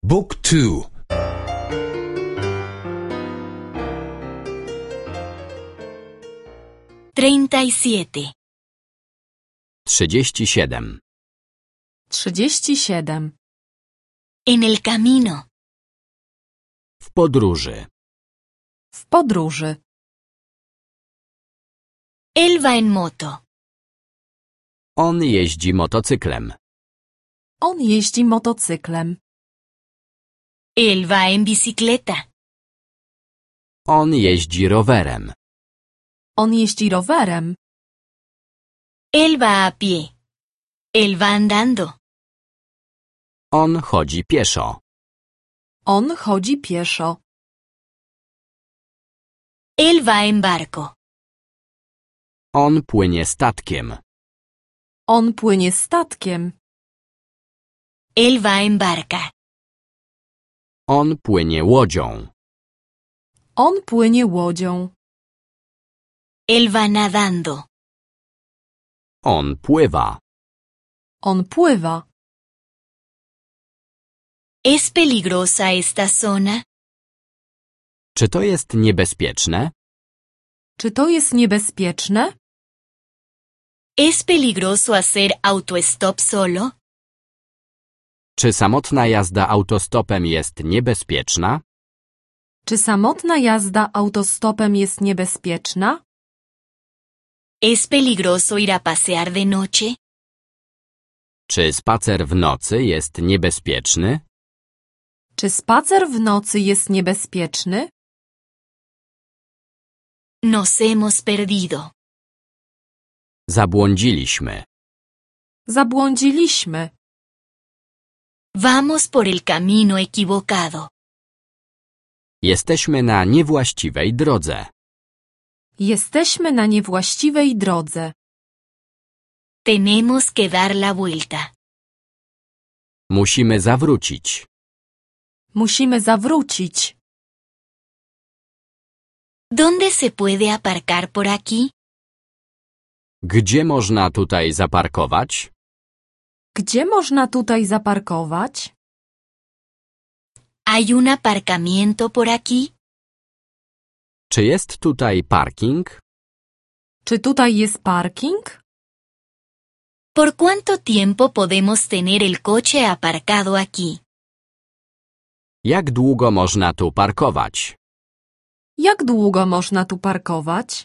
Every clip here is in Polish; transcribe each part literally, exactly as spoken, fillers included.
Book two. Treinta y siete. Trzydzieści siedem. Trzydzieści siedem. En el camino. W podróży. W podróży. Él va en moto. On jeździ motocyklem. On jeździ motocyklem. Él va en bicicleta. On jeździ rowerem. On jeździ rowerem. Él va a pie. Él va andando. On chodzi pieszo. On chodzi pieszo. Él va en barco. On płynie statkiem. On płynie statkiem. Él va en barca. On płynie łodzią. On płynie łodzią. Él va nadando. On pływa. On pływa. ¿Es peligrosa esta zona? Czy to jest niebezpieczne? Czy to jest niebezpieczne? ¿Es peligroso hacer autostop solo? Czy samotna jazda autostopem jest niebezpieczna? Czy samotna jazda autostopem jest niebezpieczna? ¿Es peligroso ir a pasear de noche? Czy spacer w nocy jest niebezpieczny? Czy spacer w nocy jest niebezpieczny? Nos hemos perdido. Zabłądziliśmy. Zabłądziliśmy. Vamos por el camino equivocado. Jesteśmy na niewłaściwej drodze. Jesteśmy na niewłaściwej drodze. Tenemos que dar la vuelta. Musimy zawrócić. Musimy zawrócić. ¿Dónde se puede aparcar por aquí? Gdzie można tutaj zaparkować? Gdzie można tutaj zaparkować? ¿Hay un aparcamiento por aquí? Czy jest tutaj parking? Czy tutaj jest parking? ¿Por cuánto tiempo podemos tener el coche aparcado aquí? Jak długo można tu parkować? Jak długo można tu parkować?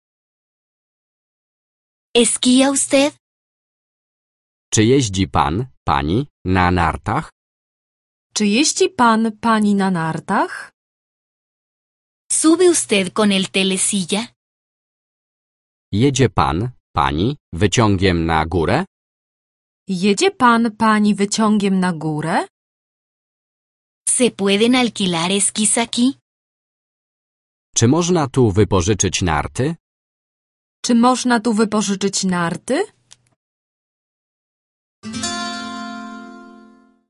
¿Esquía usted? Czy jeździ pan, pani, na nartach? Czy jeździ pan, pani na nartach? ¿Sube usted con el telesilla? Jedzie pan, pani, wyciągiem na górę? Jedzie pan, pani wyciągiem na górę? ¿Se pueden alquilar esquís aquí? Czy można tu wypożyczyć narty? Czy można tu wypożyczyć narty?